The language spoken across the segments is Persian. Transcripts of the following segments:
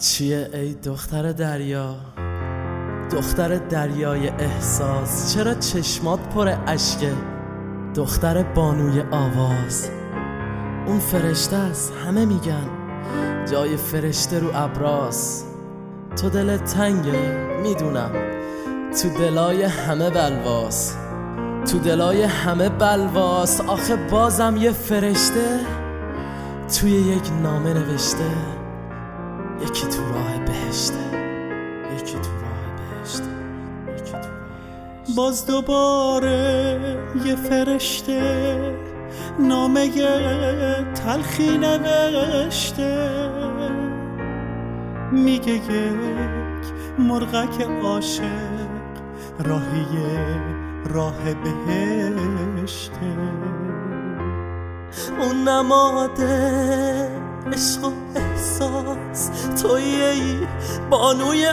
چیه ای دختر دریا، دختر دریای احساس، چرا چشمات پر اشکه؟ دختر بانوی آواز، اون فرشته است همه میگن جای فرشته رو ابراست. تو دلت تنگه میدونم، تو دلای همه بلواس، تو دلای همه بلواس. آخه بازم یه فرشته توی یک نامه نوشته، یکی تو راه بهشته، یکی تو راه بهشته، یکی تو راه بهشته. باز دوباره یه فرشته نامه تلخی نوشته، میگه یک مرغک عاشق راه بهشته. اون نماده عشق و احساس تویی ای بانوی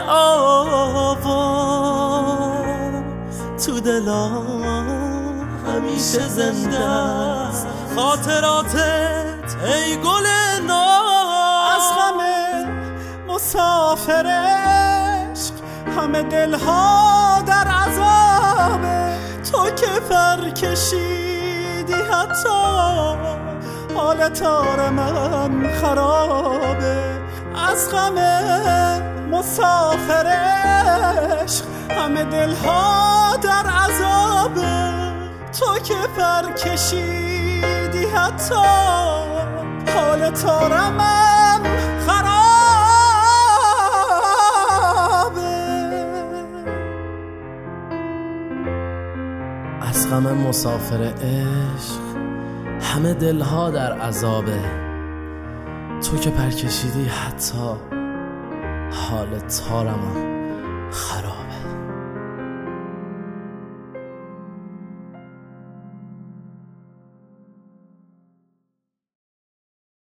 آواز، تو دلا همیشه زنده است خاطراتت ای گل ناز. از غم مسافر عشق همه دلها در عذابه، تو که پر کشیدی حتی حال تار من خرابه. از غم مسافر عشق همه دلها در عذابه، تو که پر کشیدی حتی حال تار من خرابه. از غم مسافر عشق همه دلها در عذابه، تو که پر کشیدی حتی حال تارم خراب.